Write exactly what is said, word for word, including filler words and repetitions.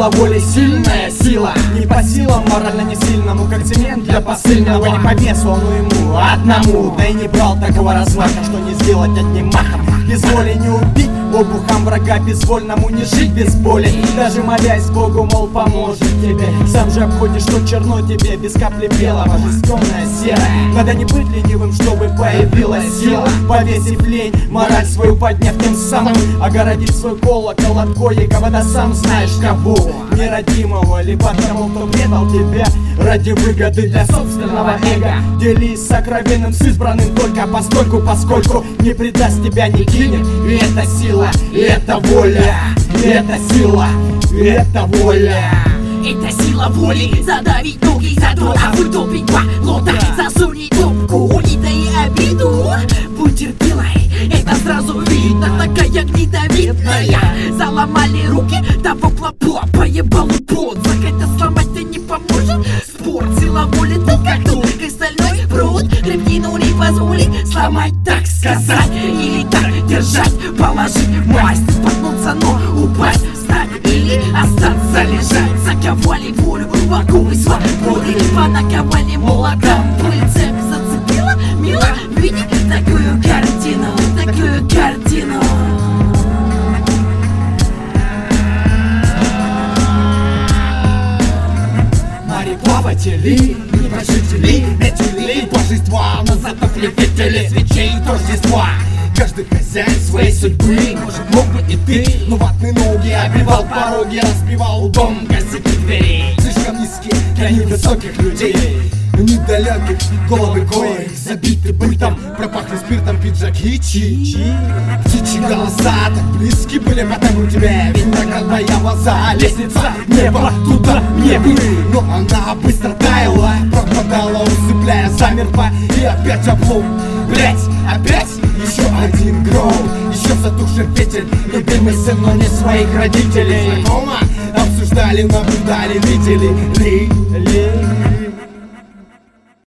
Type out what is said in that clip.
Сила воли сильная, сила не по силам морально не сильному, как цемент для посыльного. Не по весу, но ему одному. Да и не брал такого размаха, что не сделать одним махом. Без воли не убить обухом врага, безвольному не жить без боли. Даже молясь Богу, мол, поможет тебе. Сам же обходишь, что черно тебе, без капли белого, жизнь темная, серая. Надо не быть ленивым, чтобы появилась сила. Повесив лень, мораль свою подняв, тем самым огородить свой колокол от коего. Да сам знаешь кого, неродимого, либо тому, кто предал тебя ради выгоды для собственного эго. Делись сокровенным с избранным только постольку, поскольку не предаст тебя, не кинет. И это сила, и это воля, и это сила, и это воля. Это сила воли, задавить ноги, задрота, вытопить болото, засунуть трубку, не дай обиду. Будь терпилой, это сразу видно, такая гнедовидная. Заломали руки, того клопа, поебал пот. Захотя сломать ты не поможет. Спорт, сила воли, ты как только стальной пруд. Хребтину не позволит сломать, так сказать, или так держать, положить масть, споткнуться, но упасть, встать или остаться лежать. Заковали волю вокруг свободы, понаковали молотом. Цепь зацепила, мило видеть такую картину, такую картину. Мореплаватели, небожители, метели божества, но зато клеветели свечей Рождества. Каждый хозяин своей судьбы, может, мог бы и ты. Но ватные ноги обивал пороги, разбивал дом, косяки дверей. Слишком низкие для невысоких людей, недалеких, головы коих забиты бытом. Пропахли спиртом пиджаки, чи-чи. Птичьи голоса так близки были, потому тебе виноградная лоза. Лестница, небо, туда мне бы. Но она быстро таяла, пропадала, усыпляя, замерла. И опять облом, блять, опять еще один гром, еще затухший ветер. Любимый сын, но не своих родителей. Знакомо обсуждали, наблюдали, видели ли, ли.